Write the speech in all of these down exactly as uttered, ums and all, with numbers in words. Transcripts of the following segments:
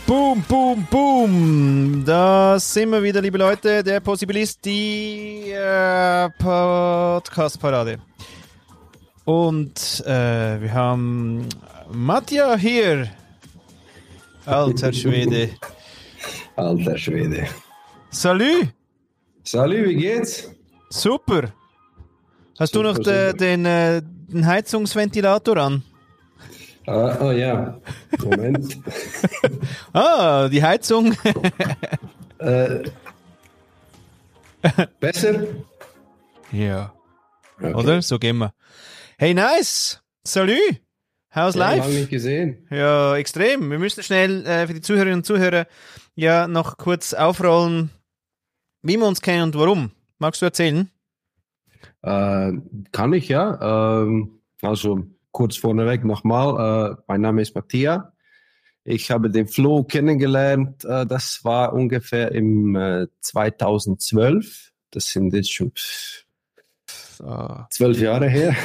Boom, boom, boom. Da sind wir wieder, liebe Leute. Der Possibilist, die äh, Podcast-Parade. Und äh, wir haben Mattia hier. Alter Schwede. Alter Schwede. Salut. Salut, wie geht's? Super. Hast Super, du noch de, den, äh, den Heizungsventilator an? Ah, oh ja, Moment. Ah, die Heizung. äh, besser? Ja. Okay. Oder? So gehen wir. Hey, nice. Salut. How's Ja, life? lange nicht gesehen. Ja, extrem. Wir müssen schnell äh, für die Zuhörerinnen und Zuhörer ja noch kurz aufrollen, wie wir uns kennen und warum. Magst du erzählen? Äh, kann ich, ja. Ähm, also kurz vorneweg nochmal. Äh, mein Name ist Mattia. Ich habe den Flo kennengelernt. Äh, das war ungefähr im äh, zweitausendzwölf. Das sind jetzt schon zwölf Jahre her.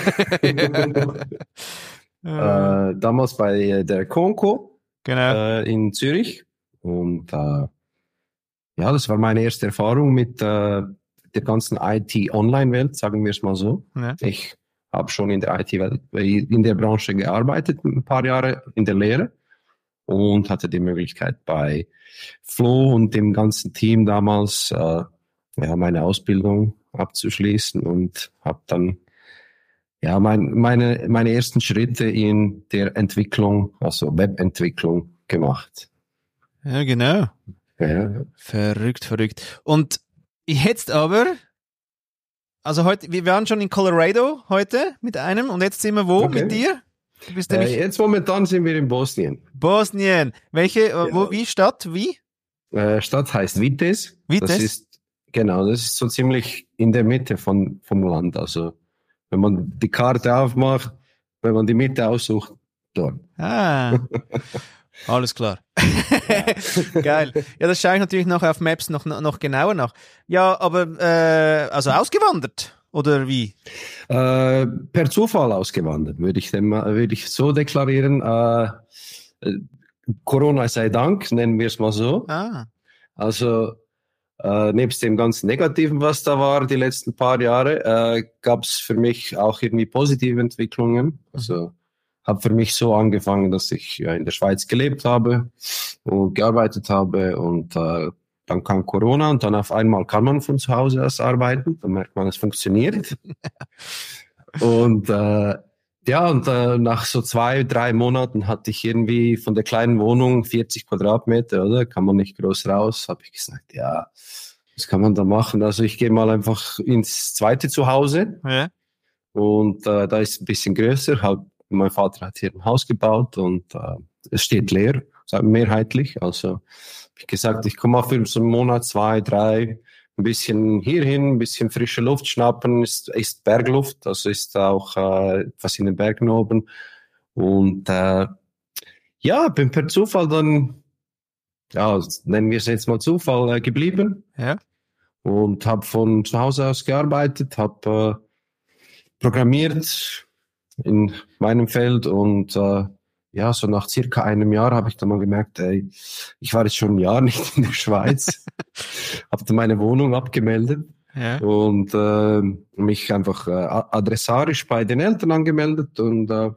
äh, damals bei der Conco Genau. äh, in Zürich. Und äh, ja, das war meine erste Erfahrung mit äh, der ganzen I T-Online-Welt, sagen wir es mal so. Ja. Ich habe schon in der I T-Welt, in der Branche gearbeitet, ein paar Jahre in der Lehre und hatte die Möglichkeit bei Flo und dem ganzen Team damals äh, ja, meine Ausbildung abzuschließen und habe dann ja mein, meine, meine ersten Schritte in der Entwicklung, also Webentwicklung gemacht. Ja, genau. Ja. Verrückt, verrückt. Und jetzt aber, also heute, wir waren schon in Colorado heute mit einem und jetzt sind wir wo Okay. mit dir? Du bist Äh, nämlich jetzt momentan sind wir in Bosnien. Bosnien. Welche, Ja. wo, wie Stadt, wie? Äh, Stadt heißt Vitez. Vitez? Das ist, genau, das ist so ziemlich in der Mitte von, vom Land. Also, wenn man die Karte aufmacht, wenn man die Mitte aussucht, dort. Ah, alles klar. Geil. Ja, das schaue ich natürlich noch auf Maps noch, noch genauer nach. Ja, aber, äh, also ausgewandert, oder wie? Äh, per Zufall ausgewandert, würde ich, dem, würde ich so deklarieren. Äh, äh, Corona sei Dank, nennen wir es mal so. Ah, Also, Äh, nebst dem ganzen Negativen, was da war, die letzten paar Jahre, äh, gab es für mich auch irgendwie positive Entwicklungen. Also habe für mich so angefangen, dass ich ja, in der Schweiz gelebt habe und gearbeitet habe und äh, dann kam Corona und dann auf einmal kann man von zu Hause aus arbeiten. Dann merkt man, es funktioniert. und äh, ja, und äh, nach so zwei, drei Monaten hatte ich irgendwie von der kleinen Wohnung vierzig Quadratmeter, oder? Kann man nicht groß raus. Habe ich gesagt, ja, was kann man da machen? Also ich gehe mal einfach ins zweite Zuhause. ja. Und äh, da ist ein bisschen größer. Halt, mein Vater hat hier ein Haus gebaut und äh, es steht leer, mehrheitlich. Also habe ich gesagt, ich komme mal für so einen Monat, zwei, drei, ein bisschen hierhin, ein bisschen frische Luft schnappen, ist, ist Bergluft, also ist auch äh, etwas in den Bergen oben. Und äh, ja, bin per Zufall dann, ja, nennen wir es jetzt mal Zufall, äh, geblieben. Ja. Und habe von zu Hause aus gearbeitet, habe äh, programmiert in meinem Feld und äh, ja, so nach circa einem Jahr habe ich dann mal gemerkt, ey, ich war jetzt schon ein Jahr nicht in der Schweiz, habe dann meine Wohnung abgemeldet Ja. und äh, mich einfach äh, adressarisch bei den Eltern angemeldet und äh,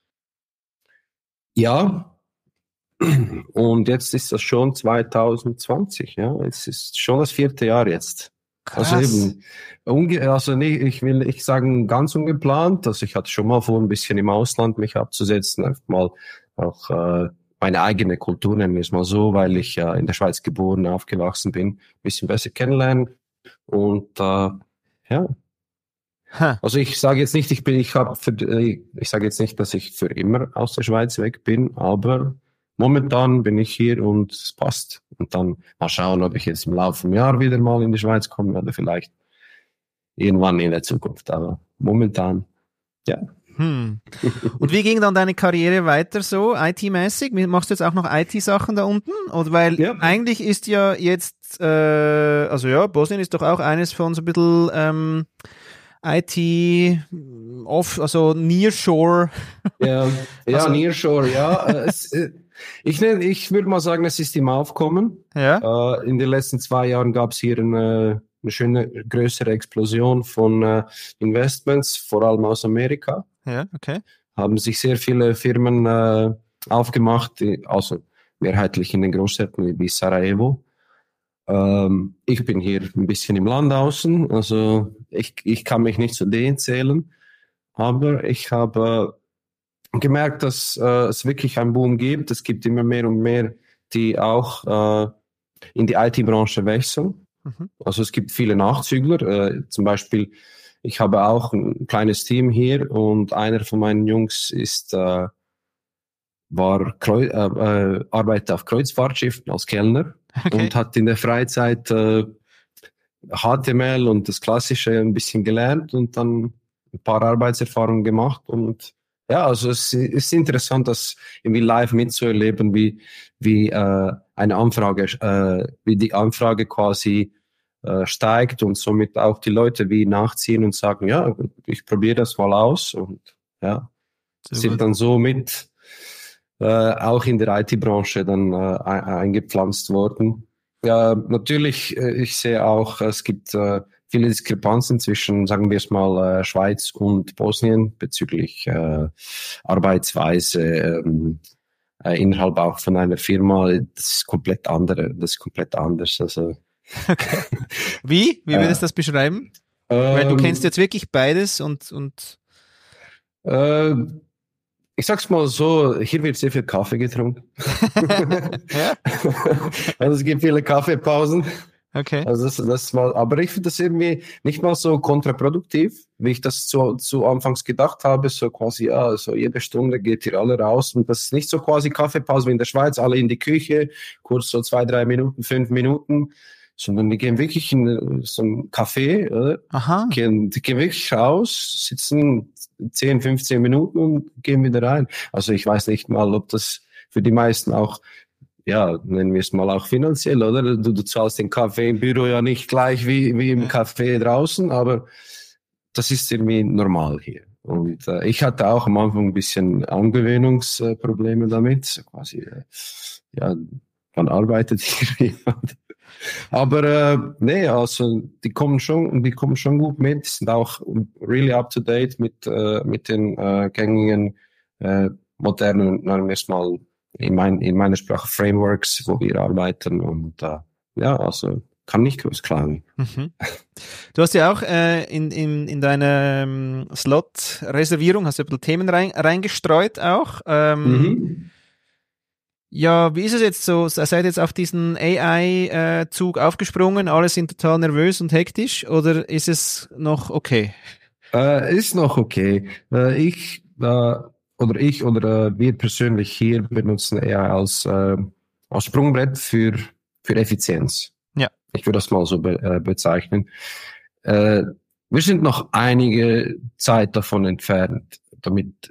ja, und jetzt ist das schon zwanzig zwanzig, ja, es ist schon das vierte Jahr jetzt. Krass. Also eben, unge also nee, ich will nicht sagen ganz ungeplant, also ich hatte schon mal vor, ein bisschen im Ausland mich abzusetzen, einfach mal auch äh, meine eigene Kultur, nennen wir es mal so, weil ich ja in der Schweiz geboren, aufgewachsen bin, ein bisschen besser kennenlernen und äh, ja. Ha. Also ich sage jetzt nicht, ich bin, ich habe, ich sage jetzt nicht, dass ich für immer aus der Schweiz weg bin, aber momentan bin ich hier und es passt. Und dann mal schauen, ob ich jetzt im Laufe des Jahres wieder mal in die Schweiz komme oder vielleicht irgendwann in der Zukunft. Aber momentan, ja. Hm. Und wie ging dann deine Karriere weiter so, I T-mäßig? Machst du jetzt auch noch I T-Sachen da unten? Oder weil Ja. eigentlich ist ja jetzt, äh, also ja, Bosnien ist doch auch eines von so ein bisschen ähm, I T off, also Nearshore. Ja, ja Also- Nearshore, ja. äh, es, äh, Ich, ich würde mal sagen, es ist im Aufkommen. Ja. Äh, in den letzten zwei Jahren gab es hier eine, eine schöne, größere Explosion von äh, Investments, vor allem aus Amerika. Ja, okay. Haben sich sehr viele Firmen äh, aufgemacht, also mehrheitlich in den Großstädten wie Sarajevo. Ähm, ich bin hier ein bisschen im Land außen, also ich, ich kann mich nicht zu denen zählen, aber ich habe gemerkt, dass äh, es wirklich einen Boom gibt. Es gibt immer mehr und mehr, die auch äh, in die I T-Branche wechseln. Mhm. Also es gibt viele Nachzügler. Äh, zum Beispiel, ich habe auch ein kleines Team hier und einer von meinen Jungs ist äh, war Kreu äh, äh, arbeitet auf Kreuzfahrtschiffen als Kellner. Okay. Und hat in der Freizeit äh, H T M L und das Klassische ein bisschen gelernt und dann ein paar Arbeitserfahrungen gemacht und ja, also es ist interessant, das irgendwie live mitzuerleben, wie wie äh, eine Anfrage, äh, wie die Anfrage quasi äh, steigt und somit auch die Leute wie nachziehen und sagen, ja, ich probiere das mal aus und ja, Sehr sind gut. Dann so mit äh, auch in der I T-Branche dann äh, eingepflanzt worden. Ja, natürlich, äh, ich sehe auch, es gibt äh, viele Diskrepanzen zwischen, sagen wir es mal, äh, Schweiz und Bosnien bezüglich äh, Arbeitsweise, ähm, äh, innerhalb auch von einer Firma. Das ist komplett andere, das ist komplett anders. Also okay. Wie? Wie würdest du das beschreiben? Ähm, Weil du kennst jetzt wirklich beides und und äh, ich sag's mal so, hier wird sehr viel Kaffee getrunken. Ja? Also es gibt viele Kaffeepausen. Okay. Also das, das mal, aber ich finde das irgendwie nicht mal so kontraproduktiv, wie ich das zu, zu Anfangs gedacht habe, so quasi, ja, so jede Stunde geht hier alle raus und das ist nicht so quasi Kaffeepause wie in der Schweiz, alle in die Küche, kurz so zwei, drei Minuten, fünf Minuten, sondern die gehen wirklich in so ein Café, oder? Aha. Die gehen, die gehen wirklich raus, sitzen zehn, fünfzehn Minuten und gehen wieder rein. Also ich weiß nicht mal, ob das für die meisten auch, ja, nennen wir es mal auch finanziell, oder? Du, du zahlst den Kaffee im Büro ja nicht gleich wie, wie im Café draußen, aber das ist irgendwie normal hier. Und äh, ich hatte auch am Anfang ein bisschen Angewöhnungsprobleme damit. So quasi, äh, ja, wann arbeitet hier jemand? Aber äh, nee, also die kommen schon, die kommen schon gut mit, sind auch really up to date mit äh, mit den äh, gängigen äh, modernen, nennen wir es mal in, mein, in meiner Sprache Frameworks, wo wir arbeiten und äh, ja, also kann nicht groß klagen. Mhm. Du hast ja auch äh, in, in, in deiner ähm, Slot-Reservierung hast du ein bisschen Themen rein, reingestreut auch. Ähm, mhm. Ja, wie ist es jetzt so? Seid ihr jetzt auf diesen A I-Zug äh, aufgesprungen? Alle sind total nervös und hektisch oder ist es noch okay? Äh, ist noch okay. Äh, ich äh, oder ich oder äh, wir persönlich hier benutzen A I als, äh, als Sprungbrett für, für Effizienz. Ja. Ich würde das mal so be äh, bezeichnen. Äh, wir sind noch einige Zeit davon entfernt, damit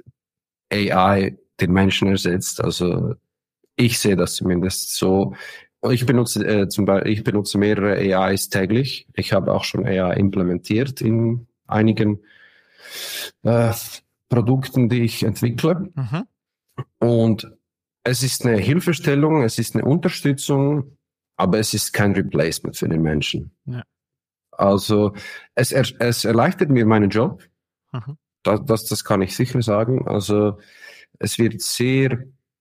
A I den Menschen ersetzt. Also ich sehe das zumindest so. Ich benutze äh, zum Beispiel, ich benutze mehrere A Is täglich. Ich habe auch schon A I implementiert in einigen äh, Produkten, die ich entwickle. Mhm. Und es ist eine Hilfestellung, es ist eine Unterstützung, aber es ist kein Replacement für den Menschen. Ja. Also es, er, es erleichtert mir meinen Job. Mhm. Das, das, das kann ich sicher sagen. Also es wird sehr,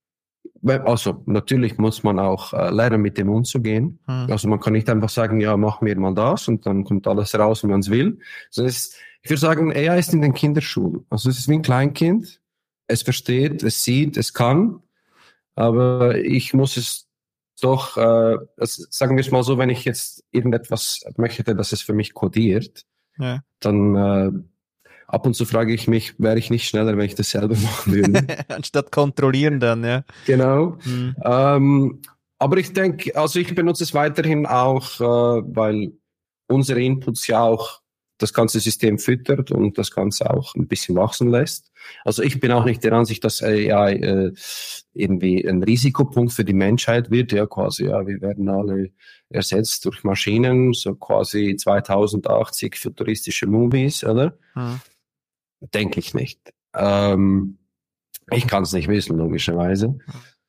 also natürlich muss man auch äh, lernen, mit dem umzugehen. Mhm. Also man kann nicht einfach sagen, ja, mach mir mal das und dann kommt alles raus, wie man es will. Also es ist, ich würde sagen, A I ist in den Kinderschuhen. Also es ist wie ein Kleinkind. Es versteht, es sieht, es kann. Aber ich muss es doch, äh, das, sagen wir es mal so, wenn ich jetzt irgendetwas möchte, dass es für mich kodiert, ja. dann äh, ab und zu frage ich mich, wäre ich nicht schneller, wenn ich das selber machen würde. Anstatt kontrollieren dann, ja. Genau. Mhm. Ähm, aber ich denke, also ich benutze es weiterhin auch, äh, weil unsere Inputs ja auch das ganze System füttert und das Ganze auch ein bisschen wachsen lässt. Also ich bin auch nicht der Ansicht, dass A I äh, irgendwie ein Risikopunkt für die Menschheit wird. Ja, quasi, ja, wir werden alle ersetzt durch Maschinen, so quasi zweitausendachtzig futuristische Movies, oder? Mhm. Denke ich nicht. Ähm, ich kann es nicht wissen, logischerweise.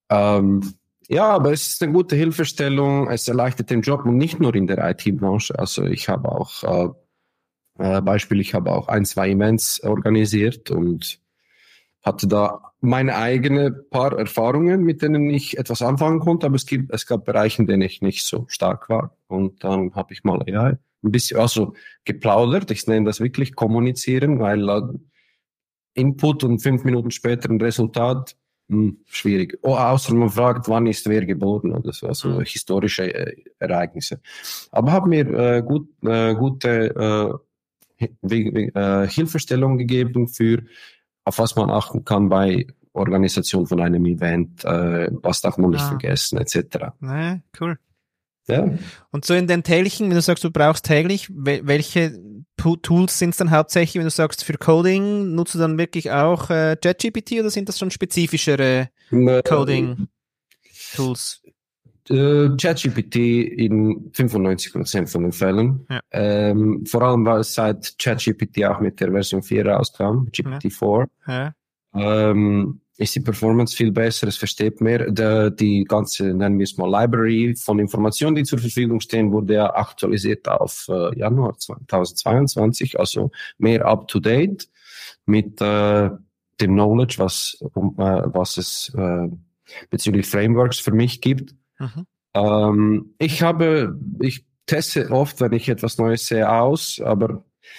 Ähm, ja, aber es ist eine gute Hilfestellung. Es erleichtert den Job und nicht nur in der I T-Branche. Also ich habe auch, äh, äh, Beispiel, ich habe auch ein, zwei Events organisiert und hatte da meine eigene paar Erfahrungen, mit denen ich etwas anfangen konnte, aber es gibt, es gab Bereiche, in denen ich nicht so stark war. Und dann habe ich mal, ja, ein bisschen, also geplaudert. Ich nenne das wirklich kommunizieren, weil äh, Input und fünf Minuten später ein Resultat, hm, schwierig. Oh, außer man fragt, wann ist wer geboren oder so, also mhm. historische äh, Ereignisse. Aber haben mir äh, gut, äh, gute äh, äh, Hilfestellung gegeben für, auf was man achten kann bei Organisation von einem Event, äh, was darf man nicht ah. vergessen, et cetera. Nee, cool. Ja. Und so in den täglichen, wenn du sagst, du brauchst täglich, welche Tools sind es dann hauptsächlich, wenn du sagst, für Coding, nutzt du dann wirklich auch äh, ChatGPT oder sind das schon spezifischere äh, Coding-Tools? Äh, ChatGPT in fünfundneunzig Prozent von den Fällen. Ja. Ähm, vor allem, weil es seit ChatGPT auch mit der Version vier rauskam, G P T vier. Ja. Ja. Ähm, ist die Performance viel besser, es versteht mehr. Der, die ganze, nennen wir es mal, Library von Informationen, die zur Verfügung stehen, wurde ja aktualisiert auf äh, Januar zweitausendzweiundzwanzig, also mehr up-to-date mit äh, dem Knowledge, was, um, äh, was es äh, bezüglich Frameworks für mich gibt. Mhm. Ähm, ich habe, ich teste oft, wenn ich etwas Neues sehe, aus, aber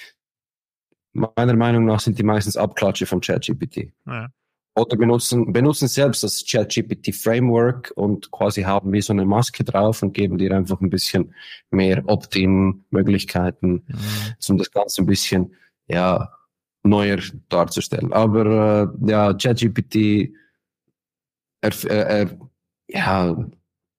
meiner Meinung nach sind die meistens Abklatsche von ChatGPT. Ja. Oder benutzen, benutzen selbst das ChatGPT-Framework und quasi haben wie so eine Maske drauf und geben dir einfach ein bisschen mehr Opt-in-Möglichkeiten, mhm. um das Ganze ein bisschen, ja, neuer darzustellen. Aber, äh, ja, ChatGPT, er, er, er, ja,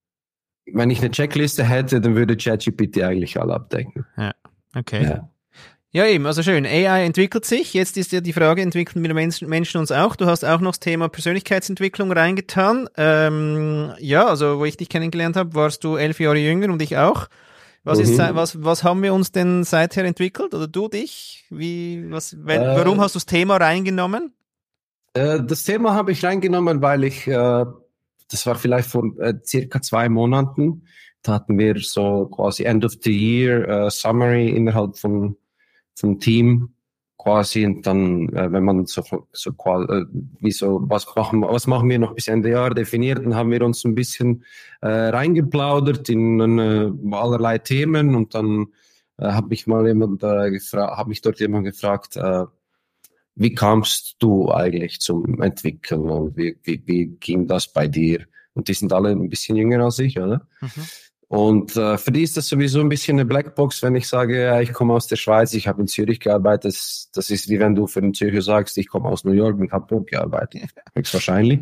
wenn ich eine Checkliste hätte, dann würde ChatGPT eigentlich alle abdecken. Ja, okay. Ja. Ja, eben, also schön. A I entwickelt sich. Jetzt ist ja die Frage, entwickeln wir Menschen, Menschen uns auch? Du hast auch noch das Thema Persönlichkeitsentwicklung reingetan. Ähm, ja, also wo ich dich kennengelernt habe, warst du elf Jahre jünger und ich auch. Was, mhm. ist, was, was haben wir uns denn seither entwickelt? Oder du dich? Wie, was, weil, äh, warum hast du das Thema reingenommen? Äh, das Thema habe ich reingenommen, weil ich, äh, das war vielleicht vor äh, circa zwei Monaten, da hatten wir so quasi End of the Year äh, Summary innerhalb von vom Team quasi, und dann, äh, wenn man so, so äh, wie so, was machen, was machen wir noch bis Ende Jahr definiert, dann haben wir uns ein bisschen äh, reingeplaudert in äh, allerlei Themen, und dann äh, hat mich mal jemand äh, gefragt, hat mich dort jemand gefragt, äh, wie kamst du eigentlich zum Entwickeln und wie, wie, wie ging das bei dir? Und die sind alle ein bisschen jünger als ich, oder? Mhm. Und äh, für die ist das sowieso ein bisschen eine Blackbox, wenn ich sage, ja, ich komme aus der Schweiz, ich habe in Zürich gearbeitet. Das, das ist wie wenn du für den Zürcher sagst, ich komme aus New York und habe dort gearbeitet. Höchstwahrscheinlich.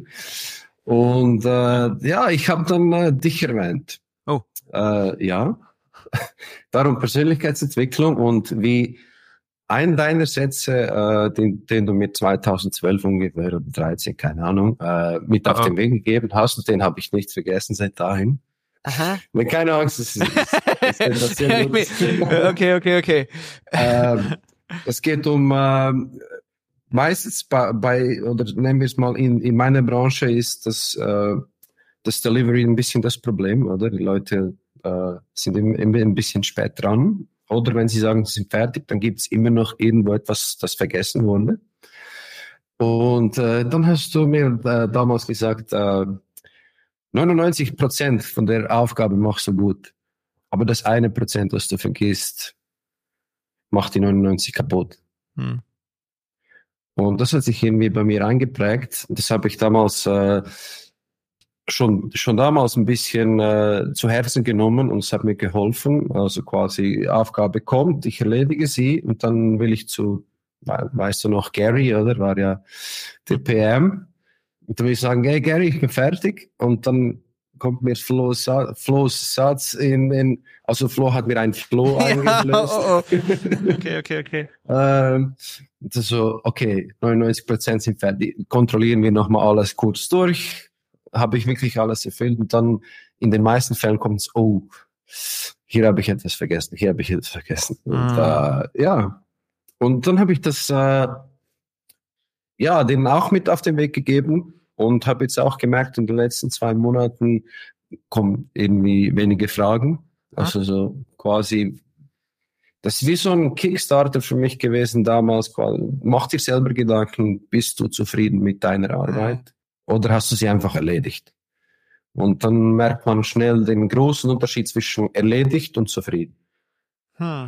Und äh, ja, ich habe dann äh, dich erwähnt. Oh. Äh, ja. Darum Persönlichkeitsentwicklung, und wie ein deiner Sätze, äh, den, den du mir zweitausendzwölf ungefähr oder dreizehn, keine Ahnung, äh, mit oh, auf den Weg gegeben hast, und den habe ich nicht vergessen seit dahin. Aha. Keine Angst, das ist, das ist okay, okay, okay. Ähm, es geht um, ähm, meistens bei, bei, oder nennen wir es mal, in, in meiner Branche ist das, äh, das Delivery ein bisschen das Problem, oder? Die Leute äh, sind immer, immer ein bisschen spät dran. Oder wenn sie sagen, sie sind fertig, dann gibt es immer noch irgendwo etwas, das vergessen wurde. Und äh, dann hast du mir äh, damals gesagt, äh, neunundneunzig Prozent von der Aufgabe machst du gut. Aber das eine Prozent, was du vergisst, macht die neunundneunzig kaputt. Hm. Und das hat sich irgendwie bei mir eingeprägt. Das habe ich damals äh, schon schon damals ein bisschen äh, zu Herzen genommen, und es hat mir geholfen. Also quasi Aufgabe kommt, ich erledige sie, und dann will ich zu, weißt du noch, Gary, oder? War ja der P M. Und dann will ich sagen, hey Gary, ich bin fertig. Und dann kommt mir Flo's, Flo's Satz in, in, also Flo hat mir ein Flow eingelöst. Ja, oh, oh. Okay, okay, okay. ähm, das so, okay, neunundneunzig Prozent sind fertig. Kontrollieren wir nochmal alles kurz durch. Habe ich wirklich alles erfüllt? Und dann in den meisten Fällen kommt es, oh, hier habe ich etwas vergessen, hier habe ich etwas vergessen. Und ah. äh, ja, und dann habe ich das äh, ja denen auch mit auf den Weg gegeben. und habe jetzt auch gemerkt, in den letzten zwei Monaten kommen irgendwie wenige Fragen. Also so quasi, das ist wie so ein Kickstarter für mich gewesen damals. Mach dir selber Gedanken, bist du zufrieden mit deiner Arbeit oder hast du sie einfach erledigt? Und dann merkt man schnell den großen Unterschied zwischen erledigt und zufrieden. Hm.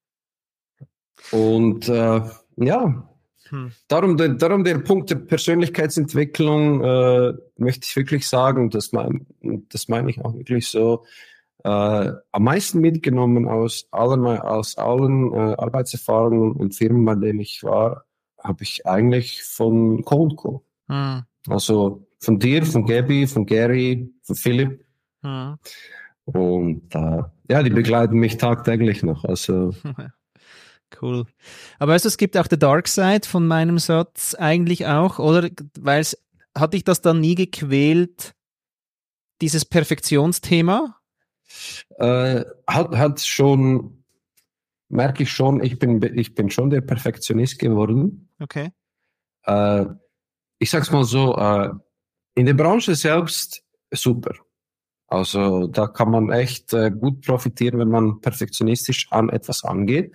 Und äh, ja, hm. darum, der, darum der Punkt der Persönlichkeitsentwicklung äh, möchte ich wirklich sagen, das meine das mein ich auch wirklich so, äh, am meisten mitgenommen aus allen, aus allen äh, Arbeitserfahrungen und Firmen, bei denen ich war, habe ich eigentlich von Cold Call. Hm. Also von dir, von Gabby, von Gary, von Philipp. Hm. Und äh, ja, die begleiten mich tagtäglich noch. Also cool. Aber weißt du, es gibt auch die Dark Side von meinem Satz eigentlich auch, oder? Weil es, hat dich das dann nie gequält, dieses Perfektionsthema? Äh, hat, hat schon, merke ich schon, ich bin, ich bin schon der Perfektionist geworden. Okay. Äh, ich sag's mal so, äh, in der Branche selbst super. Also da kann man echt äh, gut profitieren, wenn man perfektionistisch an etwas angeht.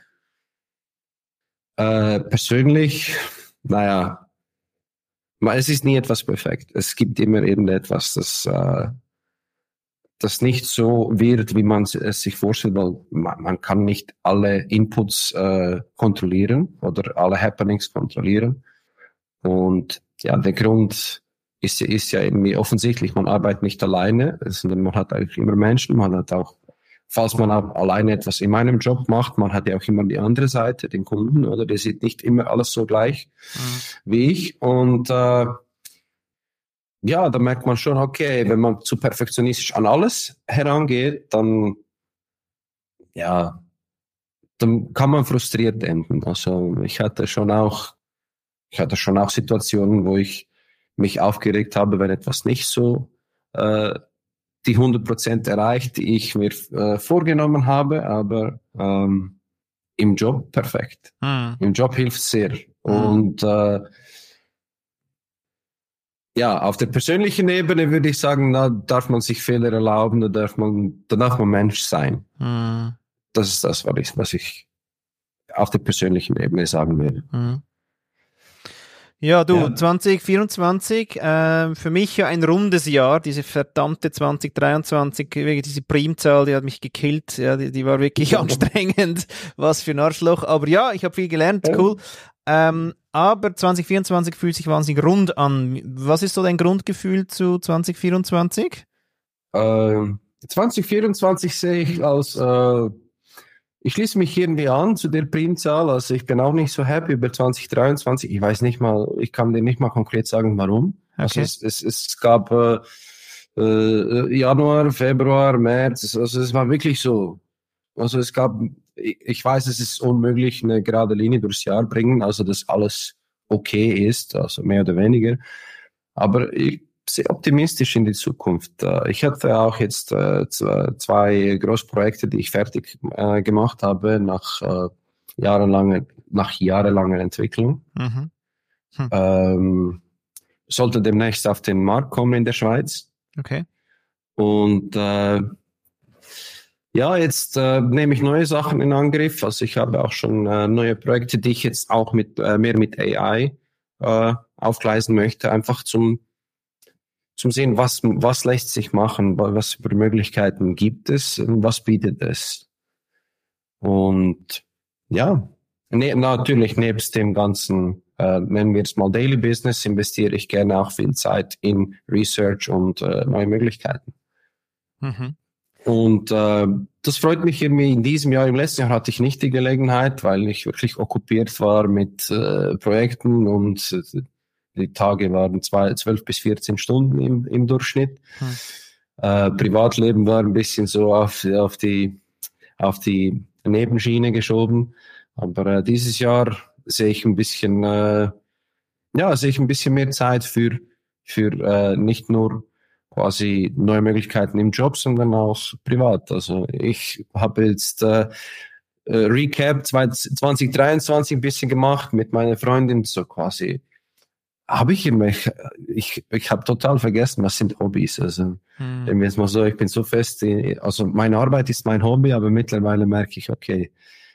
Äh, persönlich, naja, es ist nie etwas perfekt. Es gibt immer irgendetwas, das, äh, das nicht so wird, wie man es sich vorstellt, weil man, man kann nicht alle Inputs äh, kontrollieren oder alle Happenings kontrollieren. Und ja, der Grund ist, ist ja irgendwie offensichtlich, man arbeitet nicht alleine, sondern man hat eigentlich immer Menschen, man hat auch, falls man auch alleine etwas in meinem Job macht, man hat ja auch immer die andere Seite, den Kunden, oder der sieht nicht immer alles so gleich mhm. wie ich. Und äh, ja, da merkt man schon, okay, wenn man zu perfektionistisch an alles herangeht, dann ja, dann kann man frustriert enden. Also ich hatte schon auch, ich hatte schon auch Situationen, wo ich mich aufgeregt habe, wenn etwas nicht so äh, die hundert Prozent erreicht, die ich mir äh, vorgenommen habe, aber ähm, im Job perfekt. Mhm. Im Job hilft sehr. Mhm. Und äh, ja, auf der persönlichen Ebene würde ich sagen, da darf man sich Fehler erlauben, da darf man, da darf man Mensch sein. Mhm. Das ist das, was ich, was ich auf der persönlichen Ebene sagen will. Mhm. Ja, du, ja. zwanzig vierundzwanzig, äh, für mich ja ein rundes Jahr, diese verdammte zwanzig dreiundzwanzig, diese Primzahl, die hat mich gekillt, ja, die, die war wirklich ja. anstrengend, was für ein Arschloch, aber ja, ich habe viel gelernt, cool. Ja. Ähm, aber zwanzig vierundzwanzig fühlt sich wahnsinnig rund an. Was ist so dein Grundgefühl zu zwanzig vierundzwanzig? Äh, zwanzig vierundzwanzig sehe ich als... Äh Ich schließe mich irgendwie an zu der Primzahl, also ich bin auch nicht so happy über zwanzig dreiundzwanzig. Ich weiß nicht mal, ich kann dir nicht mal konkret sagen, warum. Okay. Also es, es, es gab äh, äh, Januar, Februar, März, also es war wirklich so. Also es gab, ich, ich weiß, es ist unmöglich, eine gerade Linie durchs Jahr bringen, also dass alles okay ist, also mehr oder weniger. Aber ich sehr optimistisch in die Zukunft. Ich hatte auch jetzt äh, zwei Großprojekte, die ich fertig äh, gemacht habe nach äh, jahrelanger, nach jahrelanger Entwicklung. Mhm. Hm. Ähm, sollte demnächst auf den Markt kommen in der Schweiz. Okay. Und äh, ja, jetzt äh, nehme ich neue Sachen in Angriff. Also ich habe auch schon äh, neue Projekte, die ich jetzt auch mit äh, mehr mit A I äh, aufgleisen möchte, einfach zum zum sehen, was, was lässt sich machen, was für Möglichkeiten gibt es, was bietet es. Und ja, ne, natürlich nebst dem ganzen, äh, nennen wir es mal Daily Business, investiere ich gerne auch viel Zeit in Research und äh, neue Möglichkeiten. Mhm. Und äh, das freut mich irgendwie in diesem Jahr. Im letzten Jahr hatte ich nicht die Gelegenheit, weil ich wirklich okkupiert war mit äh, Projekten und äh, die Tage waren zwei, zwölf bis vierzehn Stunden im, im Durchschnitt. Hm. Äh, Privatleben war ein bisschen so auf, auf, die, auf die Nebenschiene geschoben. Aber äh, dieses Jahr sehe ich ein bisschen, äh, ja, sehe ich ein bisschen mehr Zeit für, für äh, nicht nur quasi neue Möglichkeiten im Job, sondern auch privat. Also ich habe jetzt äh, Recap zwanzig dreiundzwanzig ein bisschen gemacht mit meiner Freundin, so quasi habe ich immer, ich, ich, ich habe total vergessen, was sind Hobbys. Also, hm. wenn wir jetzt mal so, ich bin so fest, also meine Arbeit ist mein Hobby, aber mittlerweile merke ich, okay,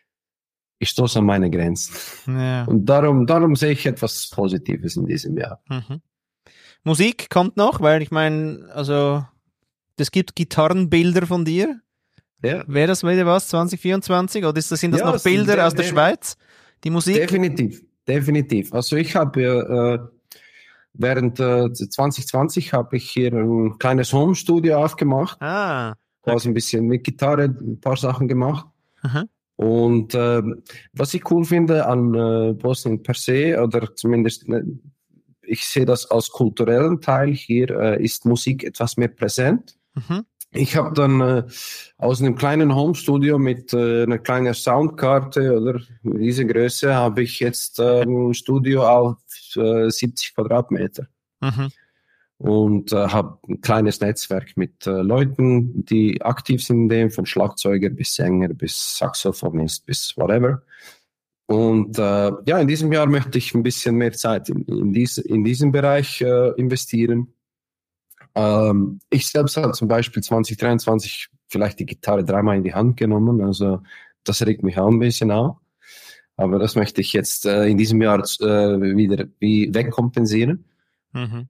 ich stoße an meine Grenzen. Ja. Und darum, darum sehe ich etwas Positives in diesem Jahr. Mhm. Musik kommt noch, weil ich meine, also, es gibt Gitarrenbilder von dir. Ja. Wäre das wieder was, zwanzig vierundzwanzig? Oder ist das, sind das ja, noch Bilder de- aus der de- Schweiz? Die Musik? Definitiv, definitiv. Also ich habe äh, während äh, zwanzig zwanzig habe ich hier ein kleines Home-Studio aufgemacht. Ah. Okay. Quasi ein bisschen mit Gitarre, ein paar Sachen gemacht. Aha. Und äh, was ich cool finde an äh, Bosnien per se, oder zumindest äh, ich sehe das als kulturellen Teil, hier äh, ist Musik etwas mehr präsent. Mhm. Ich habe dann äh, aus einem kleinen Homestudio mit äh, einer kleinen Soundkarte oder diese Größe habe ich jetzt äh, ein Studio auf äh, siebzig Quadratmeter. Mhm. Und äh, habe ein kleines Netzwerk mit äh, Leuten, die aktiv sind in dem, von Schlagzeuger bis Sänger bis Saxophonist bis whatever. Und äh, ja, in diesem Jahr möchte ich ein bisschen mehr Zeit in, in, dies, in diesem Bereich äh, investieren. Ähm, ich selbst habe zum Beispiel zwanzig dreiundzwanzig vielleicht die Gitarre dreimal in die Hand genommen, also das regt mich auch ein bisschen auf. Aber das möchte ich jetzt äh, in diesem Jahr äh, wieder wie wegkompensieren. Mhm.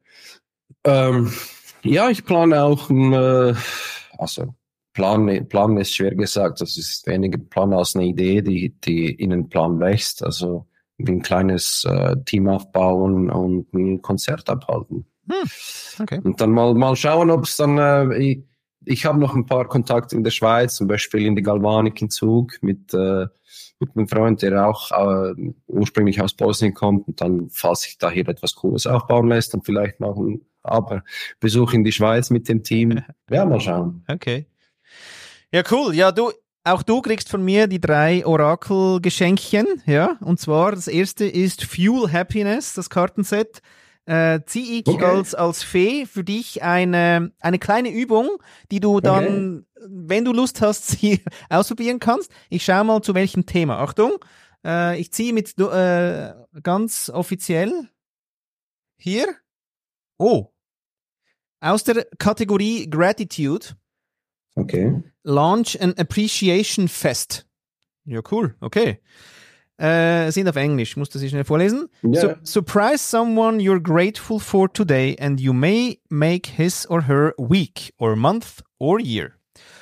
Ähm, ja, ich plane auch, äh, also Plan, Plan ist schwer gesagt, das ist weniger Plan als eine Idee, die, die in einen Plan wächst. Also ein kleines äh, Team aufbauen und ein Konzert abhalten. Hm. Okay. Und dann mal, mal schauen, ob es dann, äh, ich, ich habe noch ein paar Kontakte in der Schweiz, zum Beispiel in die Galvanik in Zug mit, äh, mit einem Freund, der auch äh, ursprünglich aus Bosnien kommt. Und dann, falls sich da hier etwas Cooles aufbauen lässt, dann vielleicht noch ein aber Besuch in die Schweiz mit dem Team. Ja, mal schauen. Okay. Ja, cool. Ja, du, auch du kriegst von mir die drei Orakel-Geschenkchen, ja. Und zwar, das erste ist Fuel Happiness, das Kartenset. Äh, ziehe ich okay. als, als Fee für dich eine, eine kleine Übung, die du dann, okay. wenn du Lust hast, sie ausprobieren kannst. Ich schaue mal, zu welchem Thema. Achtung, äh, ich ziehe mit äh, ganz offiziell hier. Oh, aus der Kategorie Gratitude. Okay. Launch an Appreciation Fest. Ja, cool. Okay. Äh, sind auf Englisch. Ich muss das hier schnell vorlesen. Yeah. So, surprise someone you're grateful for today and you may make his or her week or month or year.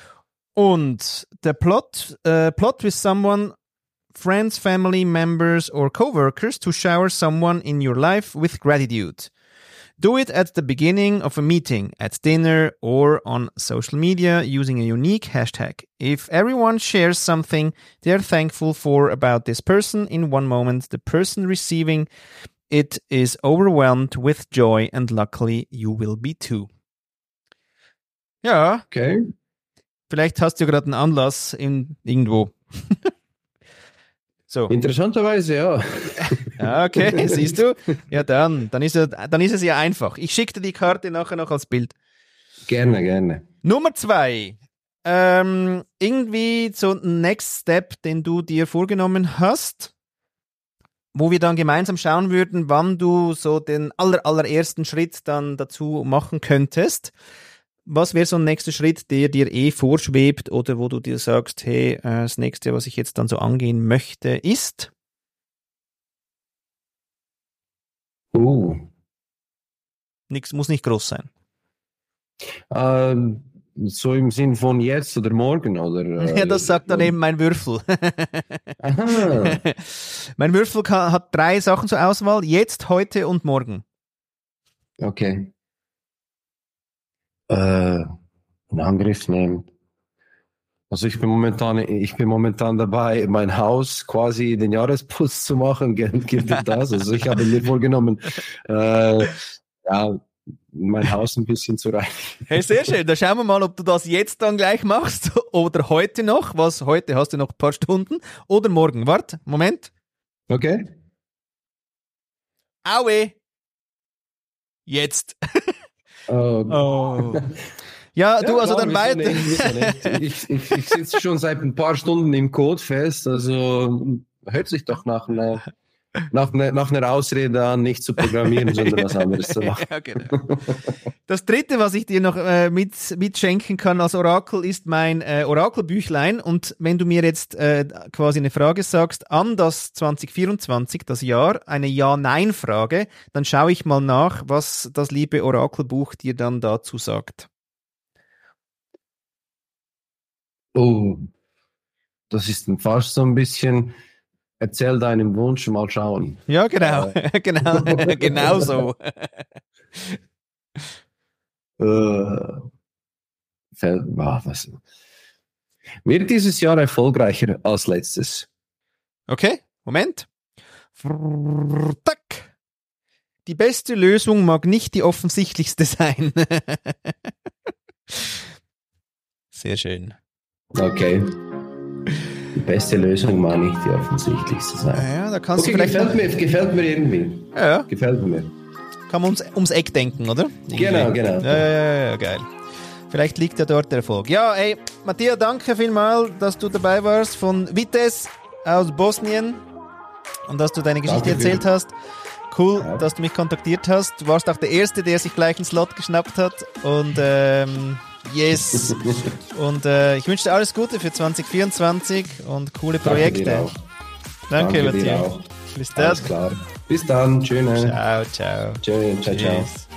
Und der Plot, uh, plot with someone, friends, family members or coworkers to shower someone in your life with gratitude. Do it at the beginning of a meeting, at dinner, or on social media using a unique hashtag. If everyone shares something they're thankful for about this person in one moment, the person receiving it is overwhelmed with joy and luckily you will be too. Ja. Okay. Vielleicht hast du gerade einen Anlass in irgendwo. So. Interessanterweise, ja. Ja, okay, siehst du? Ja, dann, dann ist, er, dann ist es ja einfach. Ich schicke dir die Karte nachher noch als Bild. Gerne, gerne. Nummer zwei. Ähm, irgendwie so ein Next Step, den du dir vorgenommen hast, wo wir dann gemeinsam schauen würden, wann du so den aller, allerersten Schritt dann dazu machen könntest. Was wäre so ein nächster Schritt, der dir eh vorschwebt oder wo du dir sagst, hey, das nächste, was ich jetzt dann so angehen möchte, ist? Uh. Nix, muss nicht groß sein. Ähm, so im Sinn von jetzt oder morgen, oder? Äh, ja, das sagt dann eben mein Würfel. Aha. Mein Würfel kann, hat drei Sachen zur Auswahl, jetzt, heute und morgen. Okay. Äh, in Angriff nehmen. Also ich bin momentan, ich bin momentan dabei, mein Haus quasi den Jahresputz zu machen. Gibt es das? Also ich habe mir vorgenommen, äh, ja, mein Haus ein bisschen zu reinigen. Hey, sehr schön. Da schauen wir mal, ob du das jetzt dann gleich machst oder heute noch. Was heute hast du noch ein paar Stunden oder morgen. Warte, Moment. Okay. Aue. Jetzt. Oh. Oh. Ja, ja, du, also klar, dann weiter. Ich, ich, ich sitze schon seit ein paar Stunden im Code fest, also hört sich doch nach einer nach, ne, nach einer Ausrede an, nicht zu programmieren, sondern was anderes zu machen. Ja, genau. Das dritte, was ich dir noch äh, mit, mitschenken kann als Orakel, ist mein äh, Orakelbüchlein. Und wenn du mir jetzt äh, quasi eine Frage sagst an das zwanzig vierundzwanzig, das Jahr, eine Ja-Nein-Frage, dann schaue ich mal nach, was das liebe Orakelbuch dir dann dazu sagt. Oh, das ist dann fast so ein bisschen, erzähl deinen Wunsch, mal schauen. Ja, genau, Äh. genau, genau so. äh, fällt, ah, was, wird dieses Jahr erfolgreicher als letztes? Okay, Moment. Tack. Die beste Lösung mag nicht die offensichtlichste sein. Sehr schön. Okay. Die beste Lösung mag nicht die offensichtlichste sein. Ja, da kannst okay, du vielleicht gefällt, mir, gefällt mir irgendwie. Ja. Gefällt mir. Kann man ums, ums Eck denken, oder? Irgendwie. Genau, genau. Ja, ja, ja, ja, geil. Vielleicht liegt ja dort der Erfolg. Ja, ey, Matthias, danke vielmals, dass du dabei warst von Vitesse aus Bosnien und dass du deine Geschichte danke erzählt hast. Cool, ja. dass du mich kontaktiert hast. Du warst auch der Erste, der sich gleich einen Slot geschnappt hat. Und ähm, yes. Und äh, ich wünsche dir alles Gute für zwanzig vierundzwanzig und coole Projekte. Danke dir auch. Danke, Danke Matthias. dir auch. Bis dann. Alles klar. Bis dann. Tschüss. Ciao, ciao. Tschüss, ciao, ciao.